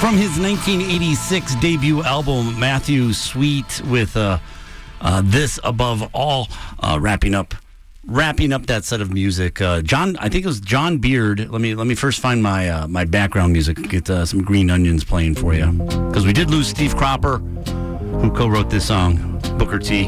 From his 1986 debut album, Matthew Sweet, with This Above All, wrapping up that set of music. John, I think it was John Beard. Let me first find my my background music. Get some Green Onions playing for you, because we did lose Steve Cropper, who co-wrote this song. Booker T.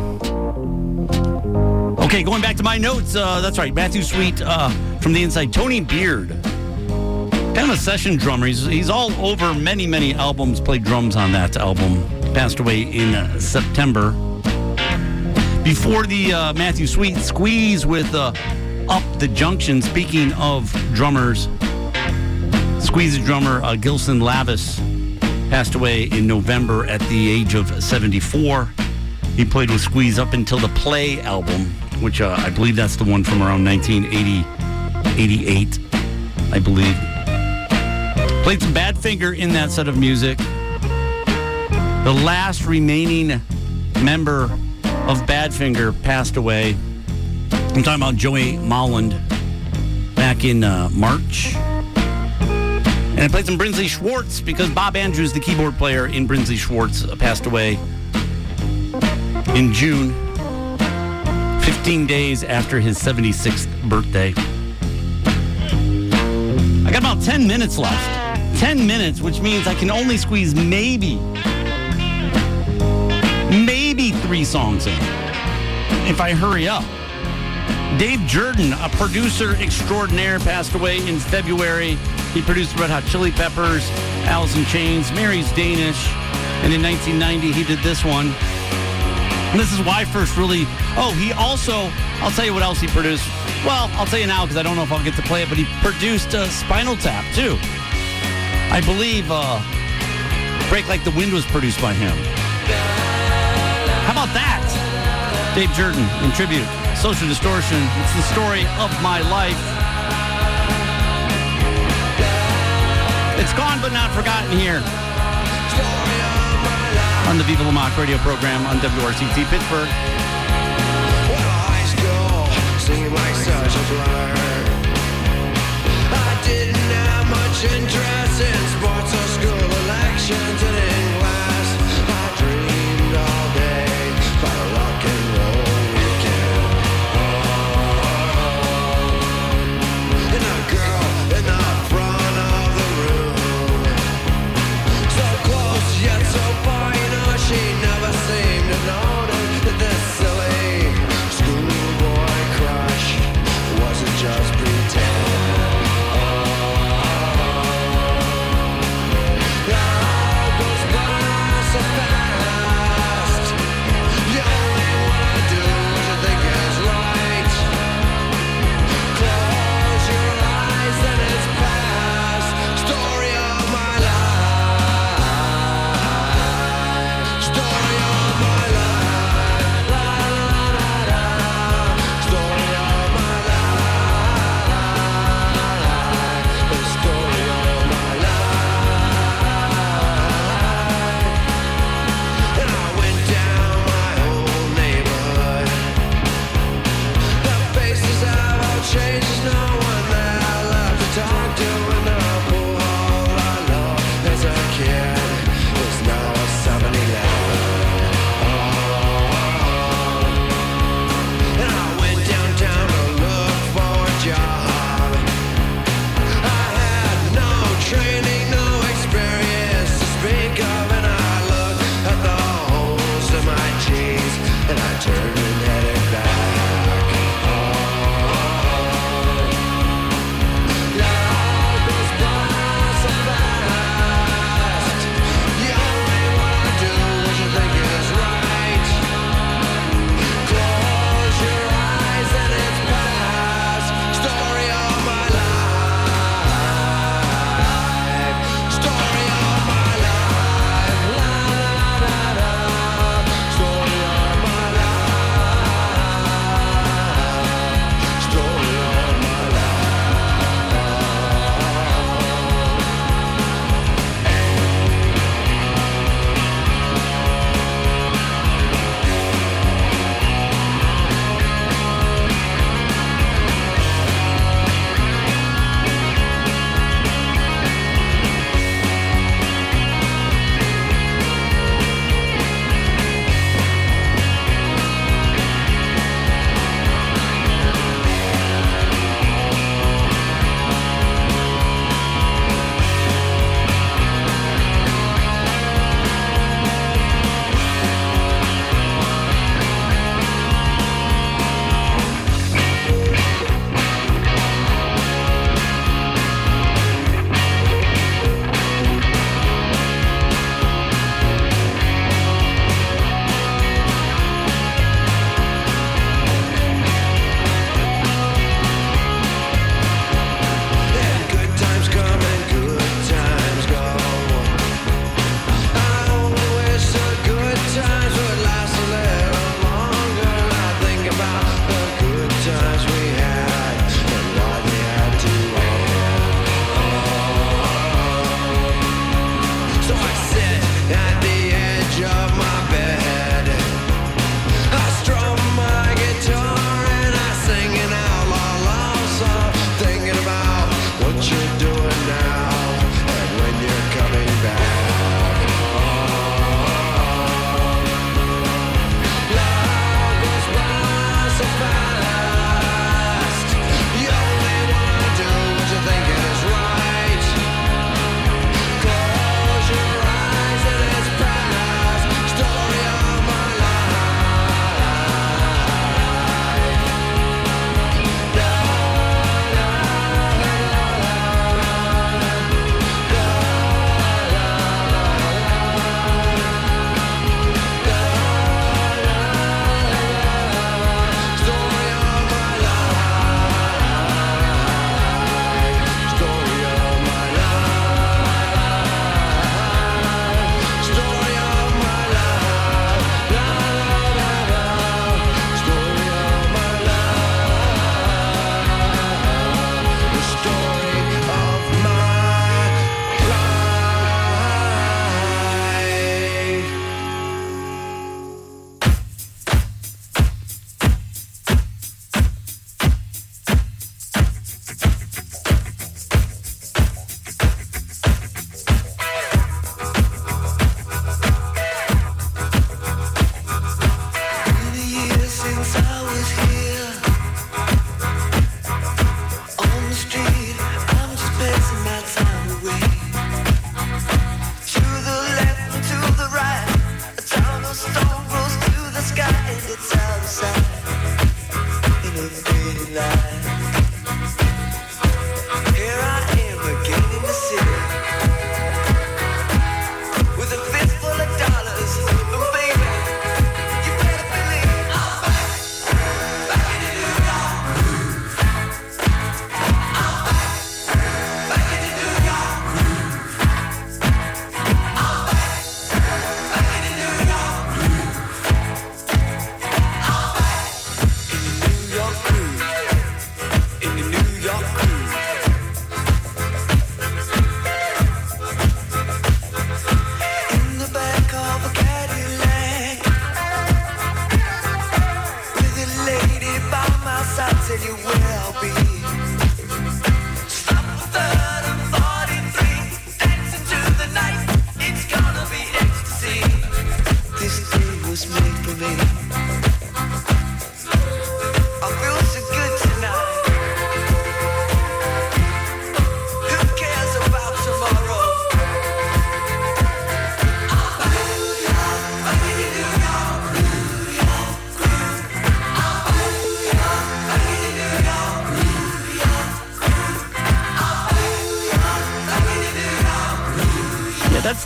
Okay, going back to my notes. That's right, Matthew Sweet from the inside. Tony Beard, kind of a session drummer. He's all over many albums. Played drums on that album. Passed away in September. Before the Matthew Sweet squeeze with Up the Junction. Speaking of drummers, Squeeze drummer Gilson Lavis passed away in November at the age of 74. He played with Squeeze up until the Play album, which I believe that's the one from around 1980, 88, I believe. Played some Badfinger in that set of music. The last remaining member of Badfinger passed away. I'm talking about Joey Molland back in March. And I played some Brinsley Schwartz because Bob Andrews, the keyboard player in Brinsley Schwartz, passed away in June, 15 days after his 76th birthday. I got about 10 minutes left. 10 minutes, which means I can only squeeze maybe 3 songs in if I hurry up. Dave Jordan, a producer extraordinaire, passed away in February. He produced Red Hot Chili Peppers, Alice in Chains, Mary's Danish, and in 1990 he did this one. And this is why I first really... Oh, he also... I'll tell you what else he produced. Well, I'll tell you now because I don't know if I'll get to play it, but he produced Spinal Tap, too. I believe Break Like the Wind was produced by him. How about that? Dave Jordan in tribute. Social Distortion. It's the story of my life. It's gone but not forgotten here on the Viva La Mock radio program on WRCT Pittsburgh. High school seemed like such a blur. I didn't have much interest in sports or school elections, and in class I dreamed all day about a rock and roll weekend. And a girl in the front of the room, so close yet so far, you know, she never seemed to notice that this silly schoolboy crush wasn't just pretend. Now goes by.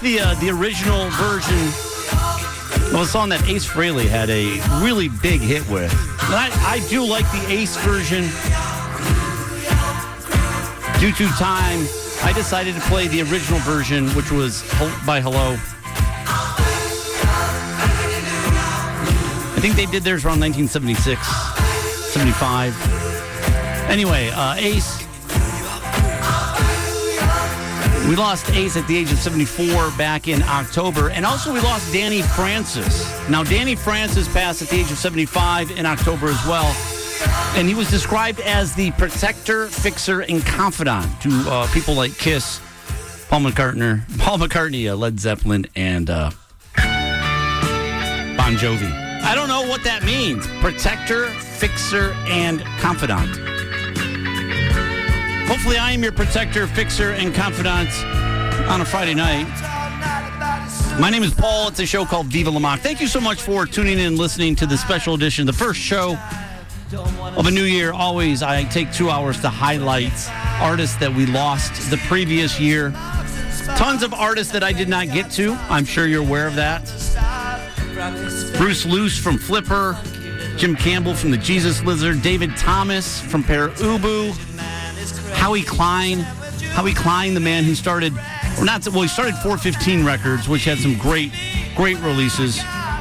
the original version of a song that Ace Frehley had a really big hit with. And I do like the Ace version. Due to time, I decided to play the original version, which was by Hello. I think they did theirs around 1976, 75. Anyway, Ace. We lost Ace at the age of 74 back in October. And also we lost Danny Francis. Now, Danny Francis passed at the age of 75 in October as well. And he was described as the protector, fixer, and confidant to people like Kiss, Paul McCartney, Led Zeppelin, and Bon Jovi. I don't know what that means. Protector, fixer, and confidant. Hopefully I am your protector, fixer, and confidant on a Friday night. My name is Paul. It's a show called Viva La Mock. Thank you so much for tuning in and listening to the special edition, the first show of a new year. Always, I take 2 hours to highlight artists that we lost the previous year. Tons of artists that I did not get to. I'm sure you're aware of that. Bruce Luce from Flipper, Jim Campbell from the Jesus Lizard, David Thomas from Pere Ubu, Howie Klein, the man who started, he started 415 Records, which had some great releases.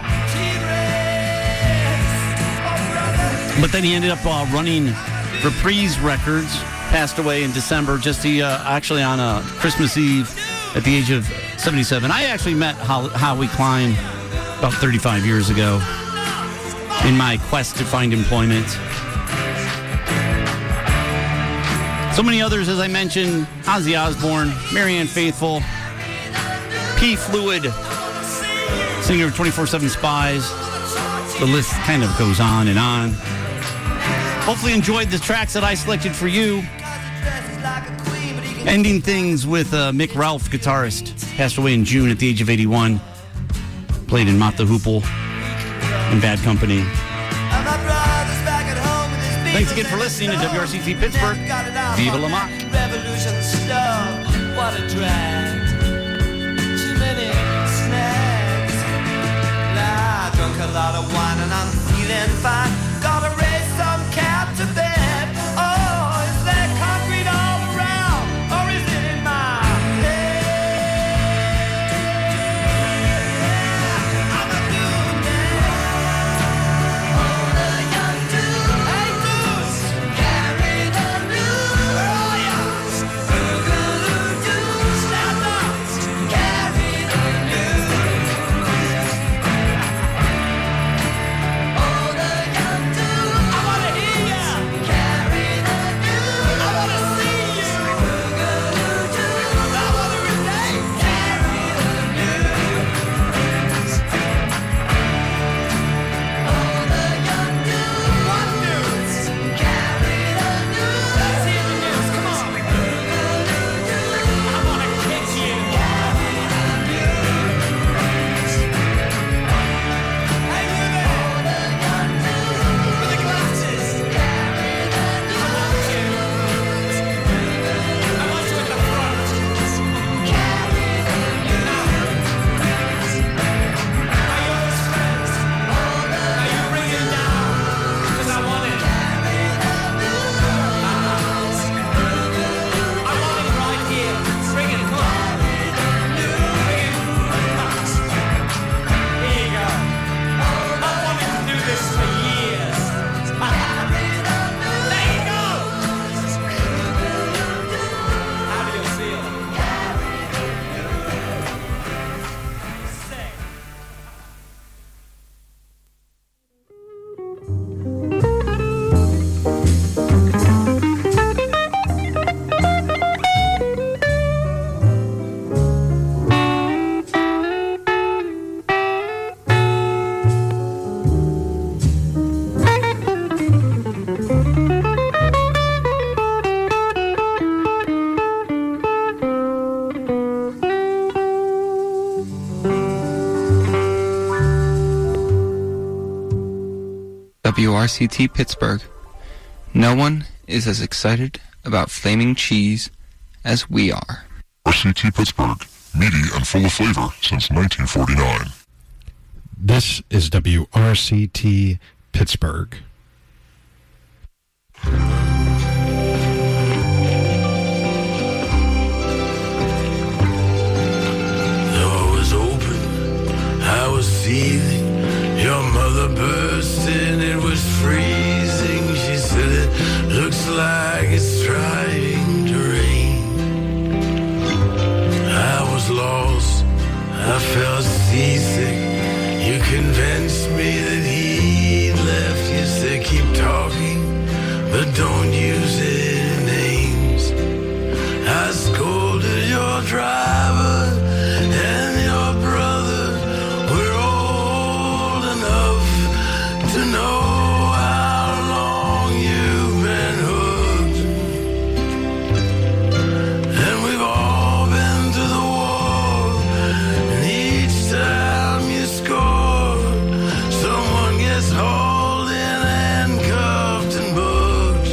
But then he ended up running Reprise Records, passed away in December, actually on Christmas Eve at the age of 77. I actually met Howie Klein about 35 years ago in my quest to find employment. So many others, as I mentioned: Ozzy Osbourne, Marianne Faithfull, P. Fluid, singer of 24/7 Spies. The list kind of goes on and on. Hopefully enjoyed the tracks that I selected for you. Ending things with Mick Ralph, guitarist, passed away in June at the age of 81. Played in Mott the Hoople and Bad Company. Thanks again for listening to WRCT Pittsburgh. Viva La Mock. Revolution stuff, what a drag. Too many snacks. Nah, I drunk a lot of wine and I'm feeling fine. Gotta raise some cab to bed. Oh, is there concrete all around? Or is it in my head? I'm a new man. Oh, the young dude. Hey, dudes. Carry the news. Oh, yeah. Boogaloo-doo. Stand up. Carry the news. Oh, the young dude. I wanna hear ya. Carry the news. I wanna see you. Boogaloo-doo. I wanna relate. Carry the news. Oh, the young dude. What news? Carry the news. Let's hear the news. Come on. Boogaloo-doo. I wanna kiss you. Carry the news. Hey, you there. Oh, the young dude. With the glasses. Carry the news. I want you. I want you at the front. Carry the news. Are yours friends? Now you bring it down. 'Cause I want it. Carry the news. I want it right here. Bring it, come on. Bring it. Here you go. I wanted to do this for years. There you go. How do you feel? Say. WRCT Pittsburgh. No one is as excited about flaming cheese as we are. RCT Pittsburgh. meaty and full of flavor since 1949. This is WRCT Pittsburgh. I was seething, your mother burst in, it was freezing. She said it looks like it's trying to rain. I was lost, I felt seasick. You convinced me that he'd left. You said keep talking, but don't use any names. I scolded your driver and your brother. To know how long you've been hooked, and we've all been to the war, and each time you score, someone gets hauled in, handcuffed and booked.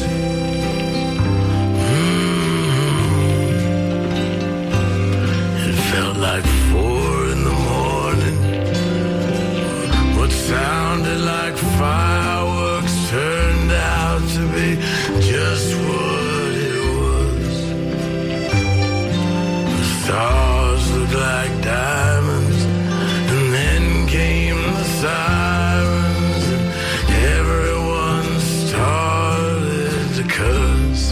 It felt like 4 in the morning. What sounded like fireworks turned out to be just what it was. The stars looked like diamonds, and then came the sirens, and everyone started to curse.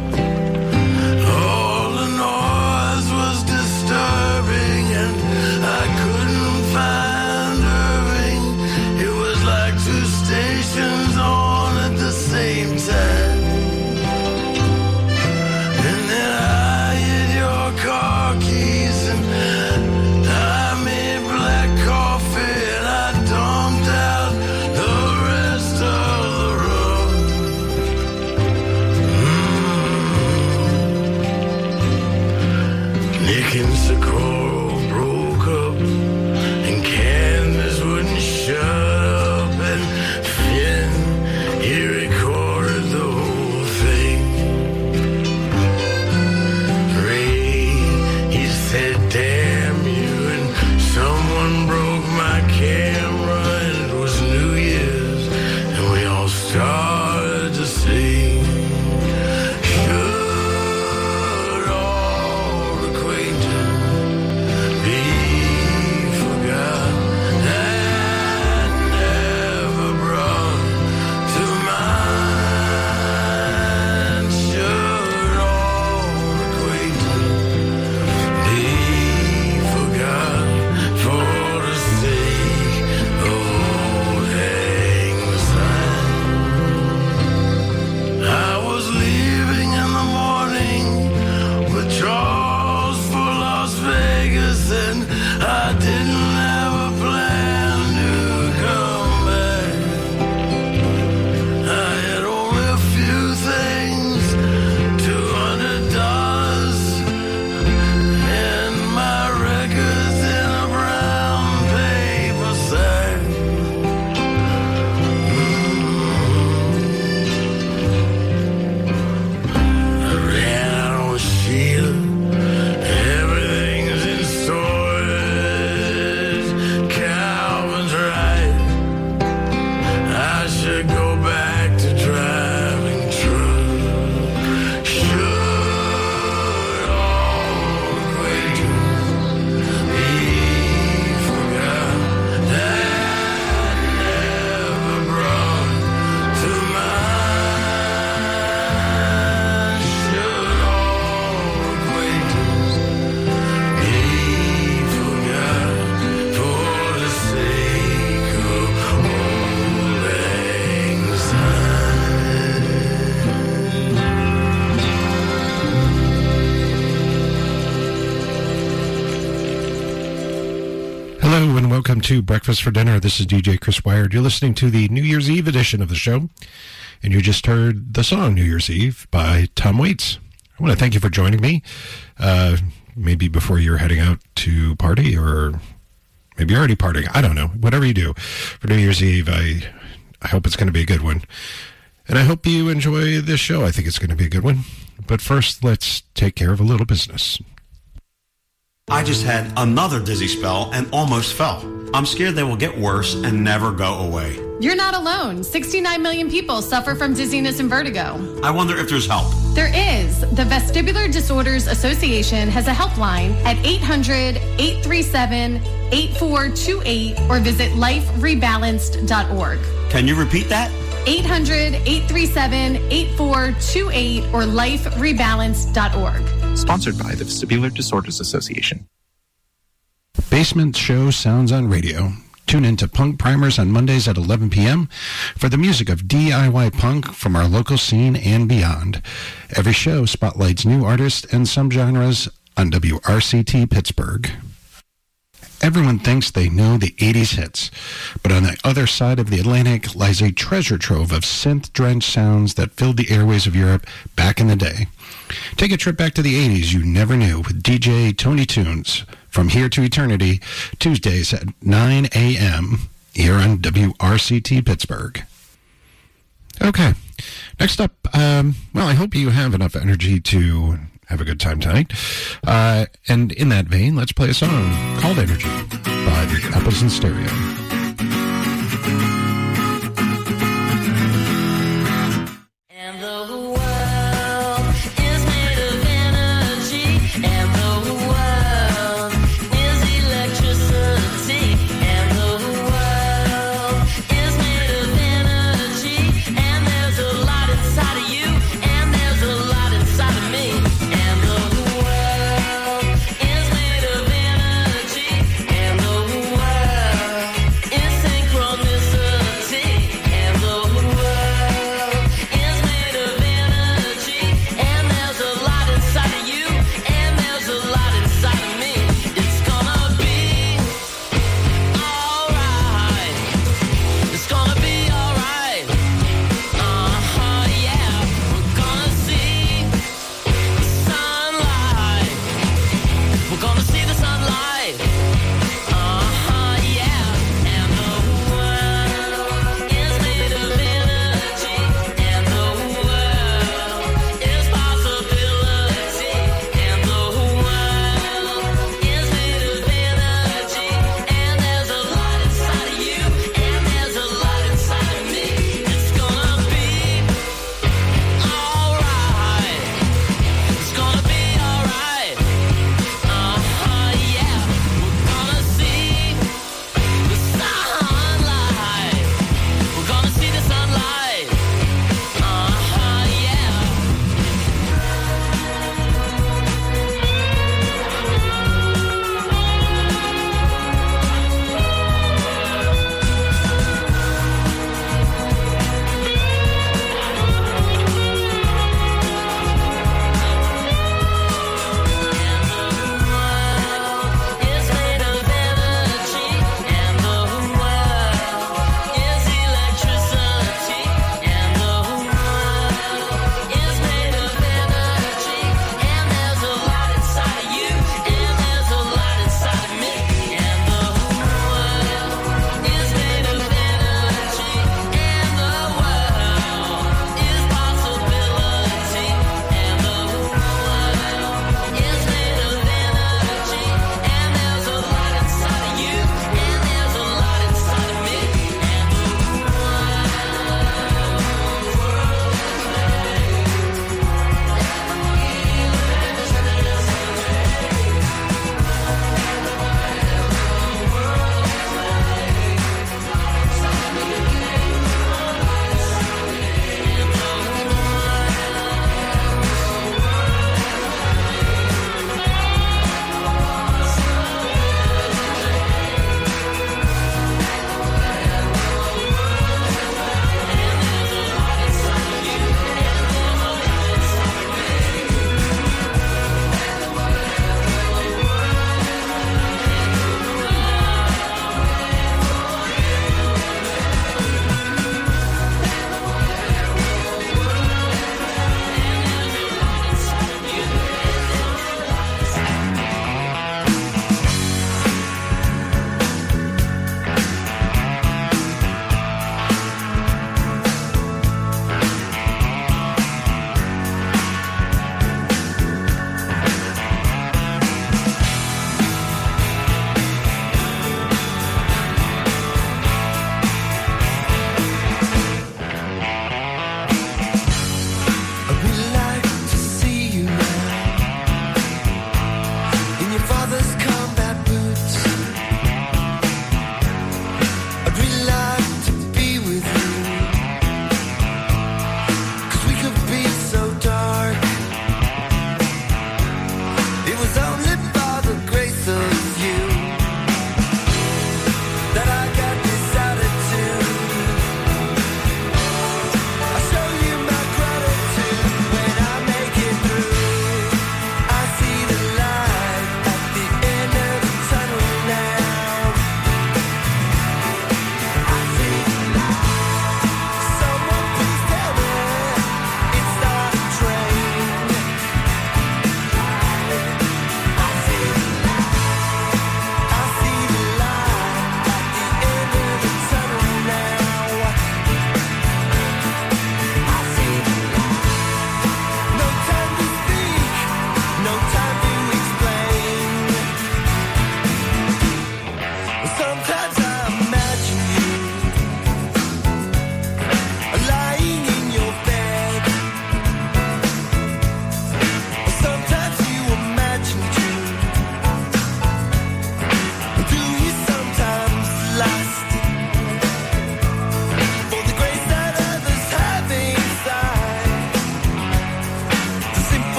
All the noise was disturbing, and I couldn't find Irving. It was like 2 stations on at the same time. And then I hid your car keys, and I made black coffee, and I dumped out the rest of the rum. Nick and Socorro broke up, and Candace wouldn't shut up, and Finn, he recorded the whole thing. Ray, he said damn you, and someone broke my camera, and it was New Year's, and we all started to sing. Should all acquaintance be forgot and never brought to mind? Should all acquaintance be forgot for the sake of old lang syne? I was leaving in the morning with Charles for Las Vegas, and I didn't have a plan to come back. I had only a few things, $200 and my records in a brown paper sack. I ran out on Sheila. Everything's in storage. Calvin's right. I should go back to driving truck. Should all acquaintance be forgot and never brought to mind? Should all acquaintance be forgot for the sake of old lang syne? Hello and welcome to Breakfast for Dinner. This is DJ Chris Wired. You're listening to the New Year's Eve edition of the show, and you just heard the song New Year's Eve by Tom Waits. I want to thank you for joining me. Maybe before you're heading out to party, or maybe you're already partying. I don't know. Whatever you do for New Year's Eve, I hope it's going to be a good one. And I hope you enjoy this show. I think it's going to be a good one. But first, let's take care of a little business. I just had another dizzy spell and almost fell. I'm scared they will get worse and never go away. You're not alone. 69 million people suffer from dizziness and vertigo. I wonder if there's help. There is. The Vestibular Disorders Association has a helpline at 800-837-8428 or visit liferebalanced.org. Can you repeat that? 800-837-8428 or liferebalanced.org. Sponsored by the Vestibular Disorders Association. Basement Show sounds on radio. Tune in to Punk Primers on Mondays at 11 p.m. for the music of DIY punk from our local scene and beyond. Every show spotlights new artists and some genres on WRCT Pittsburgh. Everyone thinks they know the 80s hits, but on the other side of the Atlantic lies a treasure trove of synth-drenched sounds that filled the airways of Europe back in the day. Take a trip back to the 80s you never knew with DJ Tony Tunes from Here to Eternity, Tuesdays at 9 a.m. here on WRCT Pittsburgh. Okay, next up, well, I hope you have enough energy to have a good time tonight. And in that vein, let's play a song called Energy by the Apples in Stereo. And the world is made of energy, and the world is electricity, and the world is made of energy, and there's a lot inside of you, and there's a lot inside of me. And the world is made of energy, and the world is synchronicity.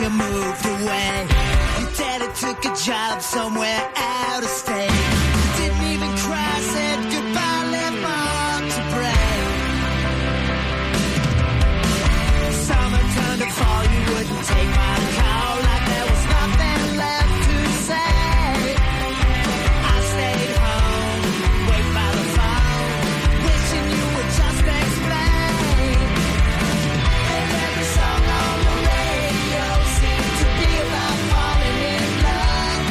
you moved away. Your daddy took a job somewhere out of state. You didn't even cry, said goodbye, left my heart to break. Summer turned to fall, you wouldn't take my call, like there was nothing left to say. I stayed home, wait by the phone, wishing you would just explain. And every song on the radio seemed to be about falling in love.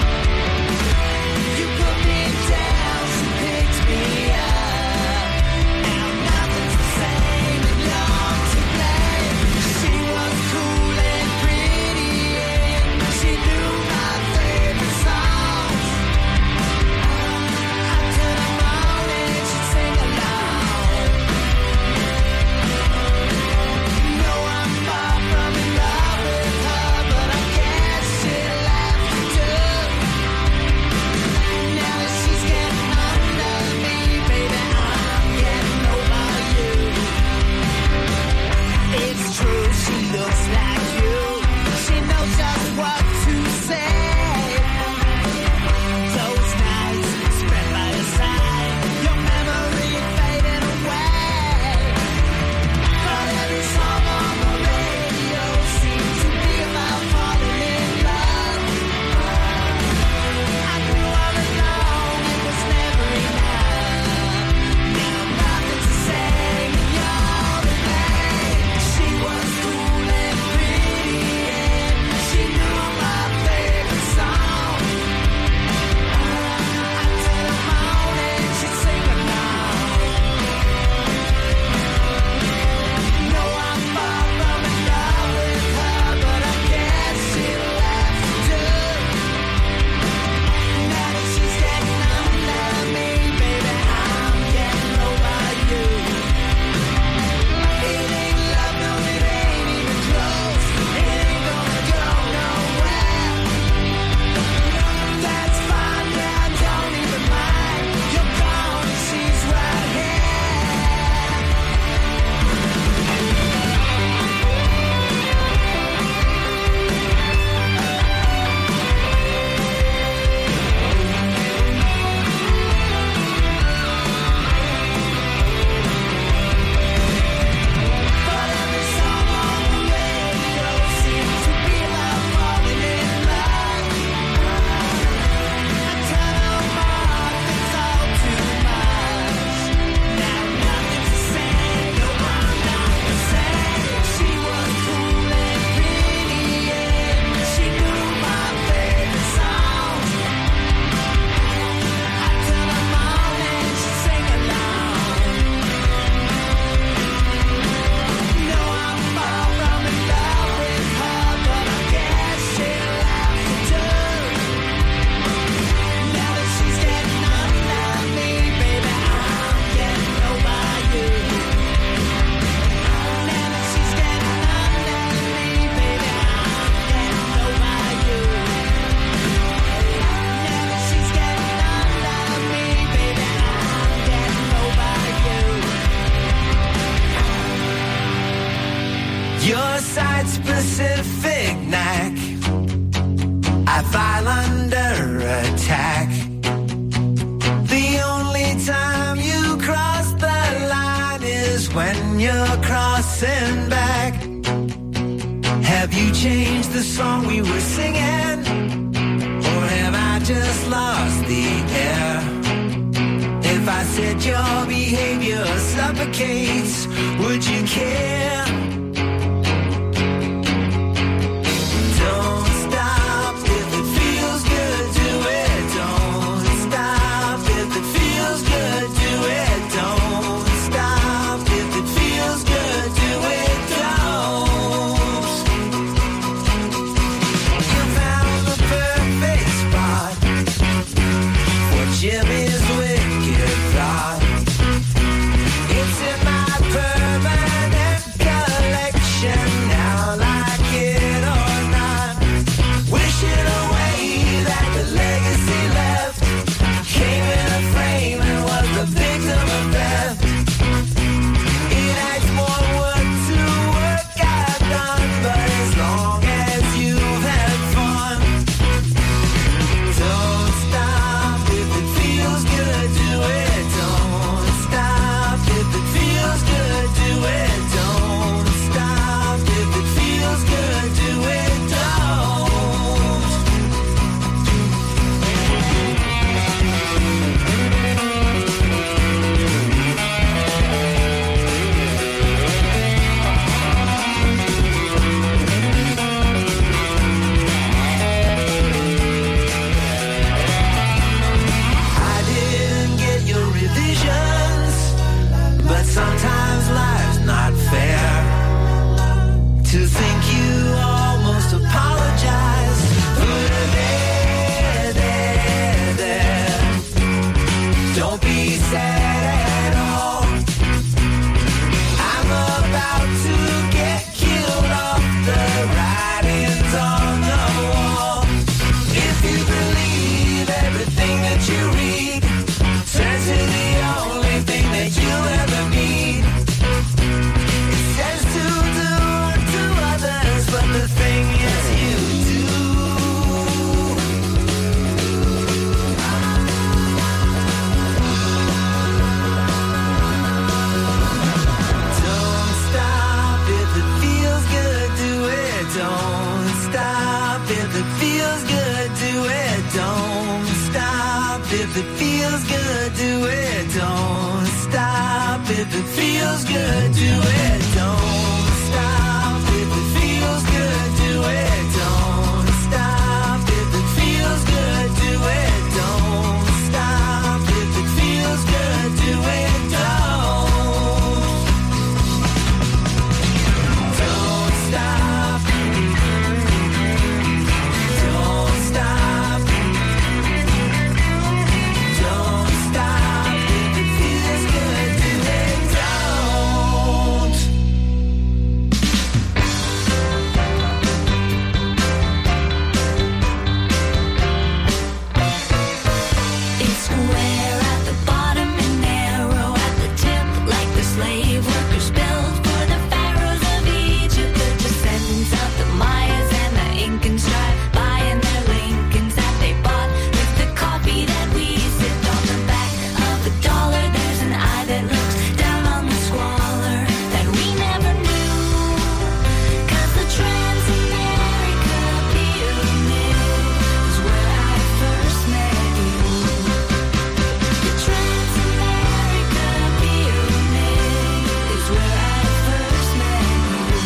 You put me down, she picked me up. Now nothing's the same and you're to blame. She was cool and pretty and she knew my favorite songs. I'd turn them on and she'd sing along. No, I'm far from in love with her, but I guess she left to do. Now that she's getting under me, baby, I'm getting over you. It's true, she looks like you. She knows just what to say. Those nights spent by your side, your memory fading away. But every song on the radio seems to be about falling in love. I knew all along it was never enough. Now nothing's the same and you're to blame. She was cool and pretty and she knew my favorite song. I'd turn them on and she'd sing along. No, I'm far from in love with her, but I guess she left to do. Now that she's getting under me, baby, I'm getting over you. It ain't love, no, it ain't even close. It ain't gonna go nowhere. That's fine, yeah, I don't even mind. You're gone and she's right here. But every song on the radio seems to be about falling in love. I turn them off, it's all too much. Now nothing's the same, no, I'm not the same. She was cool and pretty and she knew my favorite songs. I turn them on and she'd sing along. No, I'm far from in love with her, but I guess she left to do. Now that she's getting under me, baby, I'm getting over you. Now that she's getting under me, baby, I'm getting over you. Now that she's getting under me, baby, I'm getting over you. Your site-specific knack, I file under attack. The only time you cross the line is when you're crossing back. Have you changed the song we were singing? Or have I just lost the air? If I said your behavior suffocates, would you care? Don't stop if it feels good, do it. Don't stop if it feels good, do it. Don't stop if it feels good, do it. Don't. You found the perfect spot for Jimmy's wicked thought. It's in my permanent color. if it feels good, do it. Don't stop if it feels good, do it. Don't stop if it feels good, do it. Don't stop if it feels good, do it. Don't stop if it feels good, do it. Don't stop if it feels good, do it. Don't stop. Don't stop. Don't stop. If it feels good, do it. Don't. It's square at the bottom and narrow at the tip, like the slave workers built for the pharaohs of Egypt, the descendants of the Mayas and the Incans drive by in their Lincolns that they bought with the coffee that we sipped on the back of the dollar. There's an eye that looks down on the squalor that we never knew, 'cause the Trans-America Pyramid is where I first met you. The Trans-America Pyramid is where I first met you.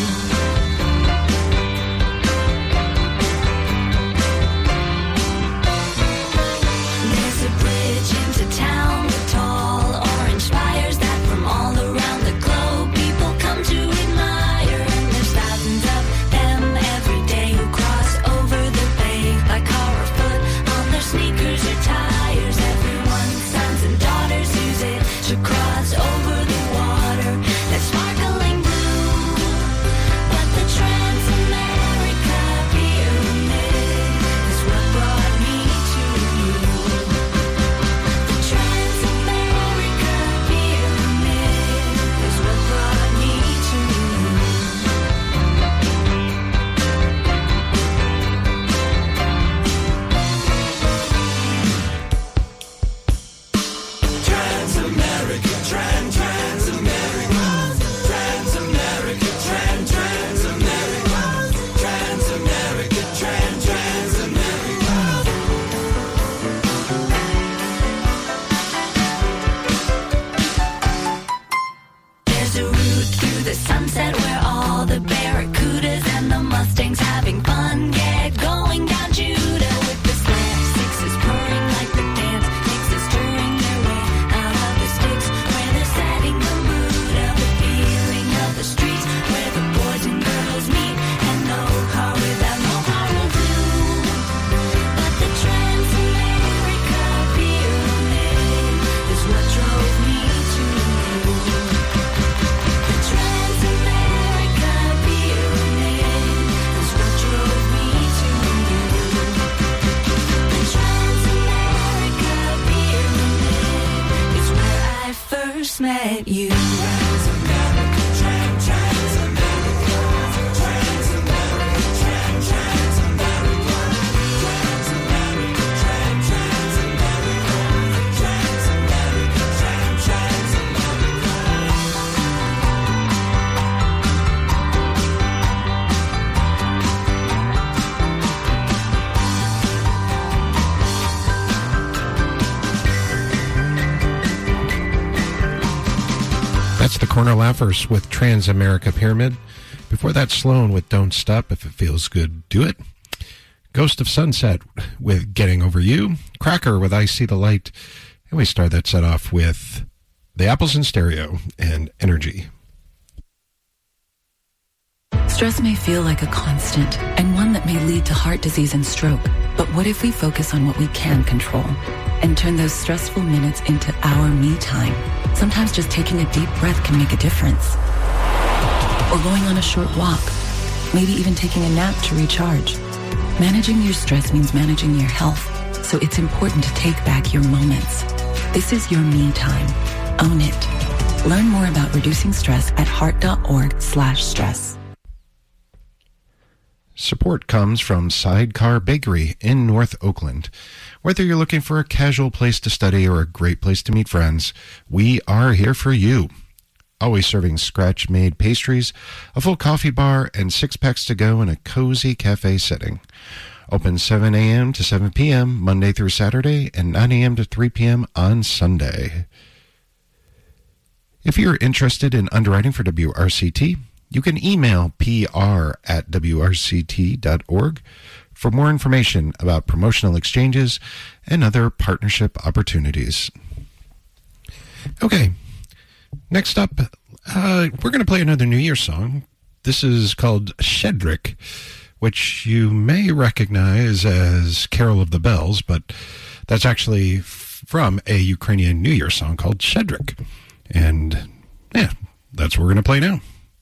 There's a bridge into town with tall orange spires that from all around the globe people come to admire. And there's thousands of them every day who cross over the bay by car or foot on their sneakers or tires. Everyone's sons and daughters use it to cross over the water that's sparkling blue. But the Trans-America Pyramid is what brought me to you. The Trans-America Pyramid is what brought me to you. Trans-America, Trans-America, Trans-America, Trans-America, Trans-America, Trans-America. There's a route through the sunset where all the barracudas and the Mustangs having fun get going down Judah with the slab sixes purring like the dance mixes stirring their way out of the sticks where they're setting the mood of the feeling of the streets where the boys and girls meet and no car without no car will do. But the Trans-America Pyramid is what drove me to you. The Trans-America Pyramid is what drove me to you. The Trans-America Pyramid is where I first met you. Trans-America, Trans-America, Trans-America, Trans-America, Trans-America, Trans-America, Trans-America, That's the Corner Laughers with Trans-America Pyramid. Before that, Sloan with Don't Stop. If it feels good, do it. Ghost of Sunset with Getting Over You. Cracker with I See the Light. And we start that set off with The Apples in Stereo and Energy. Stress may feel like a constant and one that may lead to heart disease and stroke. But what if we focus on what we can control and turn those stressful minutes into our me time? Sometimes just taking a deep breath can make a difference. Or going on a short walk, maybe even taking a nap to recharge. Managing your stress means managing your health, so it's important to take back your moments. This is your me time. Own it. Learn more about reducing stress at heart.org/stress. Support comes from Sidecar Bakery in North Oakland. Whether you're looking for a casual place to study or a great place to meet friends, we are here for you. Always serving scratch-made pastries, a full coffee bar, and 6-packs to go in a cozy cafe setting. Open 7 a.m. to 7 p.m. Monday through Saturday and 9 a.m. to 3 p.m. on Sunday. If you're interested in underwriting for WRCT, you can email pr@wrct.org for more information about promotional exchanges and other partnership opportunities. Okay, next up, we're going to play another New Year's song. This is called Shedrick, which you may recognize as Carol of the Bells, but that's actually from a Ukrainian New Year song called Shedrick. And yeah, that's what we're going to play now.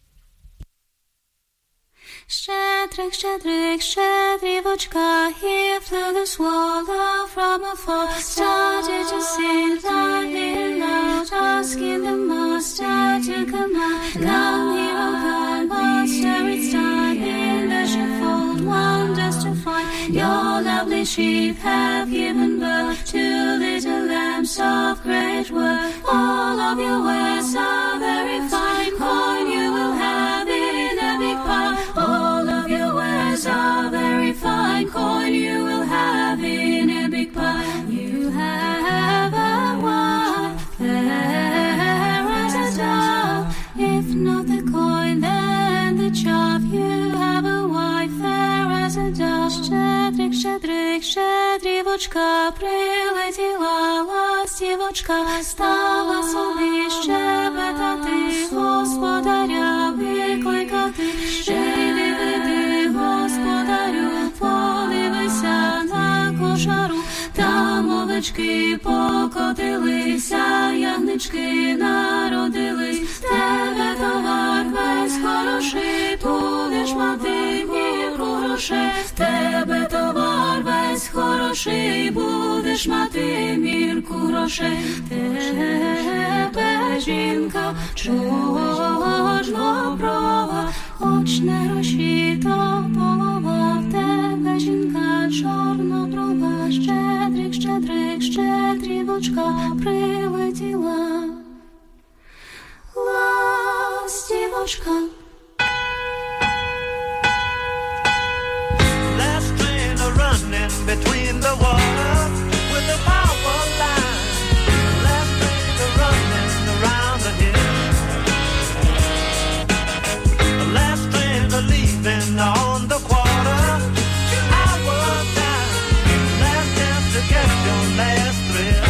Shedrick, Shedrick, Shedrivotchka, he flew the swallow from afar, started to sing loudly loud, asking the master to come out. Come here, O God, monster, it's time in the sheepfold, wonders to find. Your lovely sheep have given birth to little lambs of great worth. All of your wares are very fine, coin you will have in a big pile. All of your wares are very fine, coin you will have in a big pile. You have a wife, fair as a dove, if not the coin, then the chaff. You have a wife, fair as a dove. Щедрик, щедрик, щедрівочка, прилетіла ластівочка, стала собі щебетати, господаря викликати. Живи, веди, господарю, подивися на кошару, там овечки покотилися, ягнички народились. Тебе товар весь хороший, будеш мати мірку грошей. Тебе товар весь хороший, будеш мати мірку грошей. Тебе жінка чорноброва, хоч не розчіто полова. Тебе жінка чорноброва, щедрик, щедрик, щедрівочка, прилетіла ластівочка. Between the water with the power line, last train running around the hill, last train leaving on the quarter hour time, last chance to get your last thrill.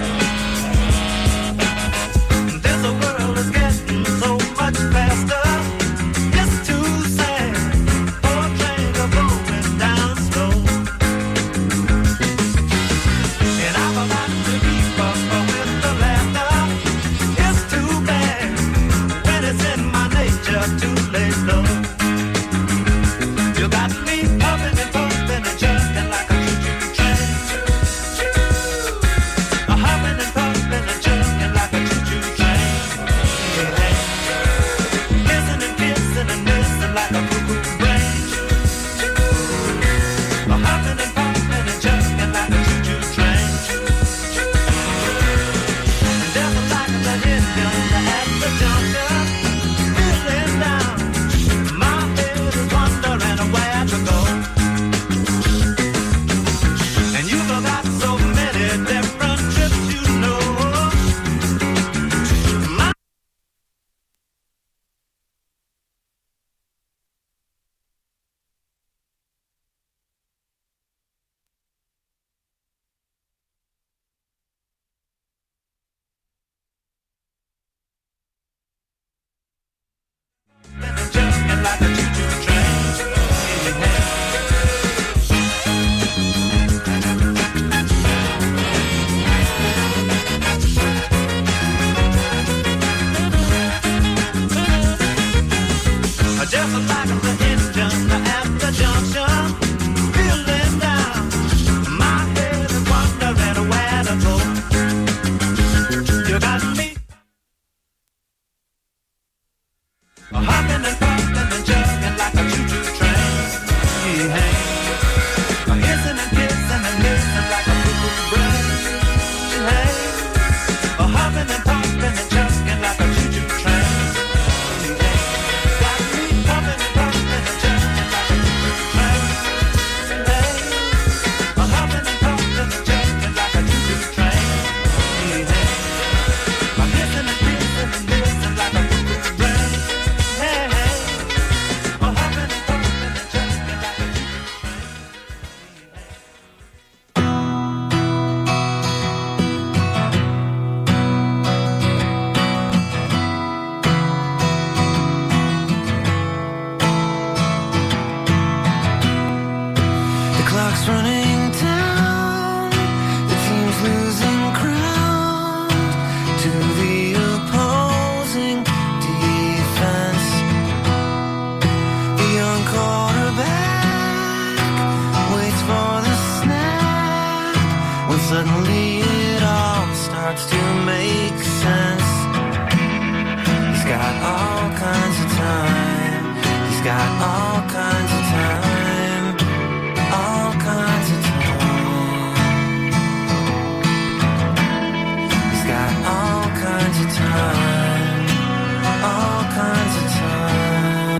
This world is getting so much faster, it's too sad. Poor trains are going down slow. To lay low. You got me pumping and pumping and jerking like a choo-choo train. Humming and pumping and jerking like a choo-choo train. Kissing and kissing and missing like a cuckoo brain. Humming and pumping and jerking like a choo-choo train. Just like the engine at the junction. Like a choo-choo train. Just like the engine at the junction, feeling down. My head is wondering where to go. You got me hopping and pumping and jerking like a clock's running down. The team's losing ground to the opposing defense. The young quarterback waits for the snap when suddenly it all starts to make sense. He's got all kinds of time. He's got all kinds of time. All kinds of time. He's got all kinds of time. All kinds of time.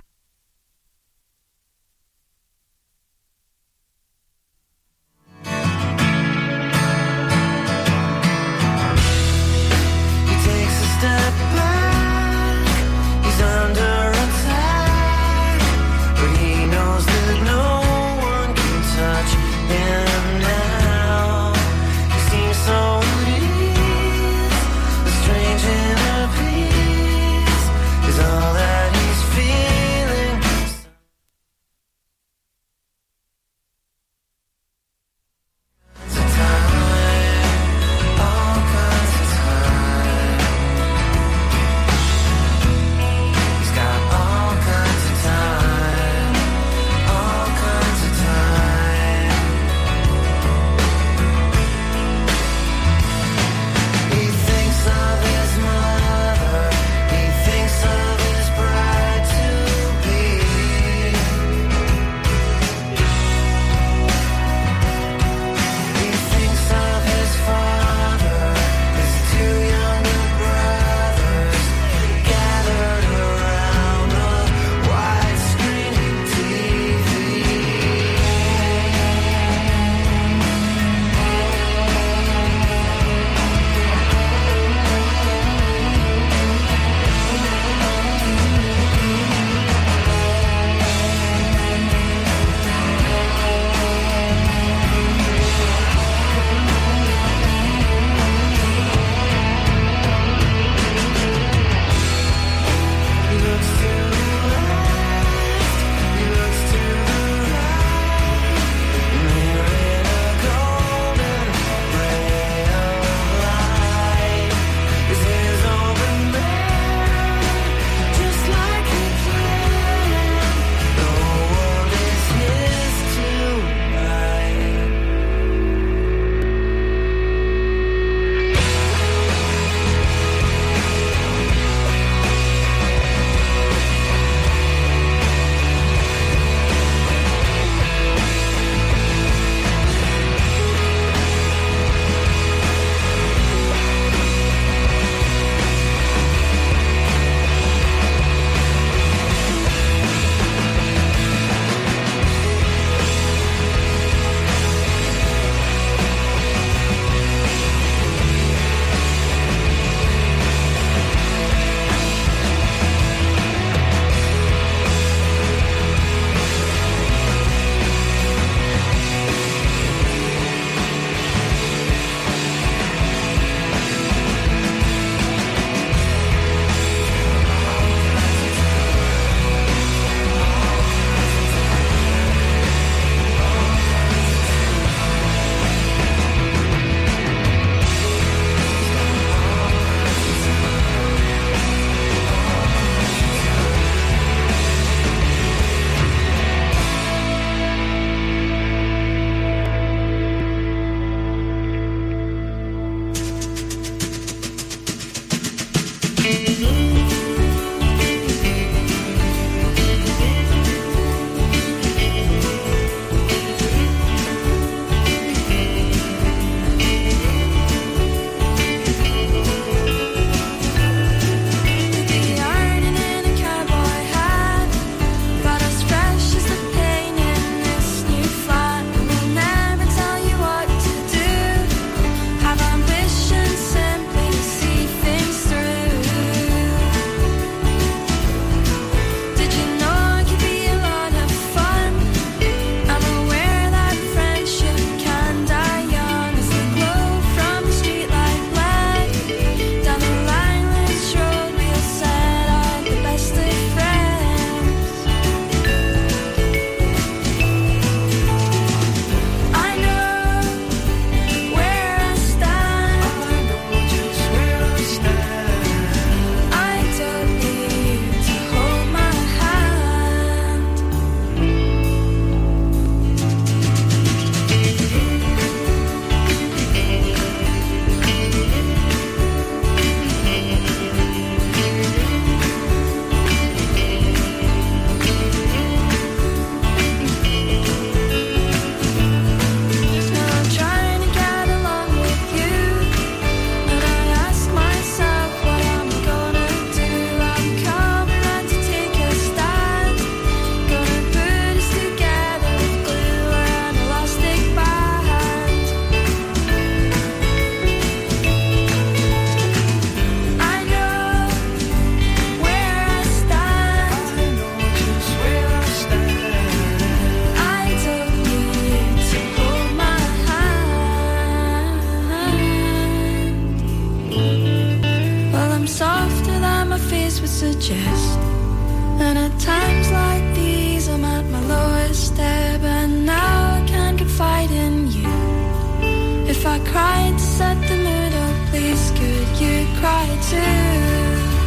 suggest. And at times like these, I'm at my lowest ebb, and now I can confide in you. If I cried to set the mood up, please could you cry too?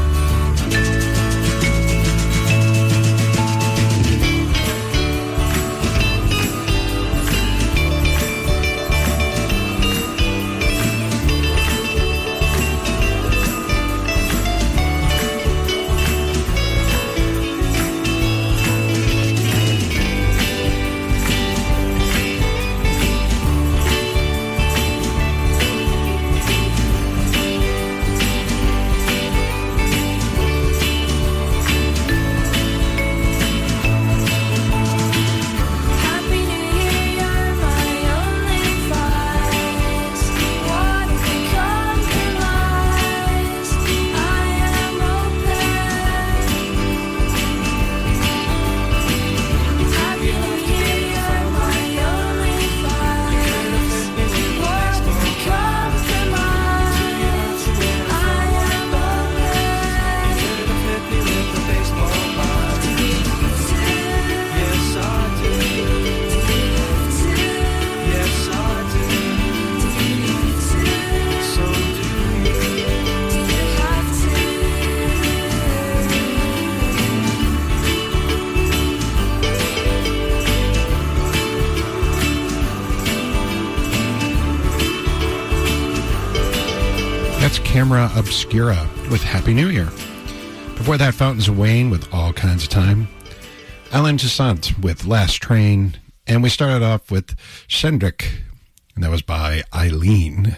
Camera Obscura with Happy New Year. Before that, Fountains of Wayne with All Kinds of Time. Alain Toussaint with Last Train. And we started off with Shendrik, and that was by Eileen.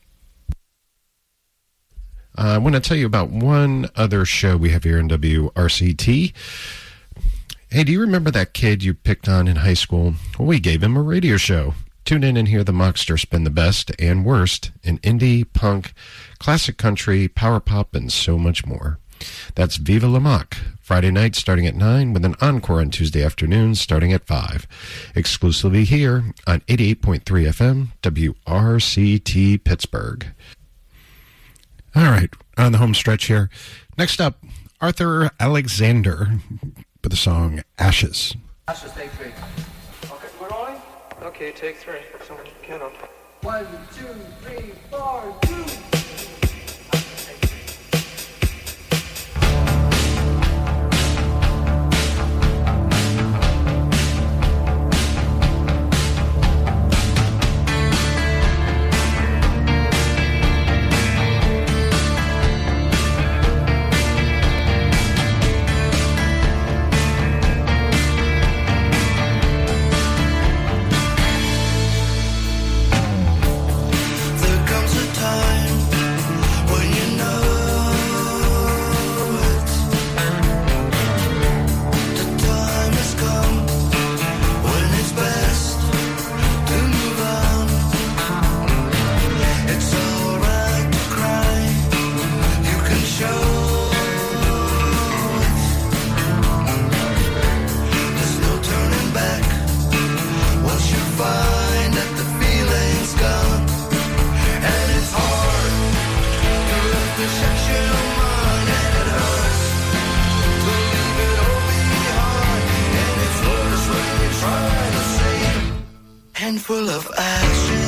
I want to tell you about one other show we have here in WRCT. Hey, do you remember that kid you picked on in high school? Well, we gave him a radio show. Tune in and hear the Mockster spin the best and worst in indie, punk, classic country, power pop, and so much more. That's Viva La Mock, Friday night starting at 9 with an encore on Tuesday afternoons starting at 5. Exclusively here on 88.3 FM, WRCT Pittsburgh. All right, on the home stretch here. Next up, Arthur Alexander with the song Ashes. Ashes, take 3. Okay, we're rolling? Okay, take 3. So count up. 1, 2, 3, 4, 2. Handful of ashes.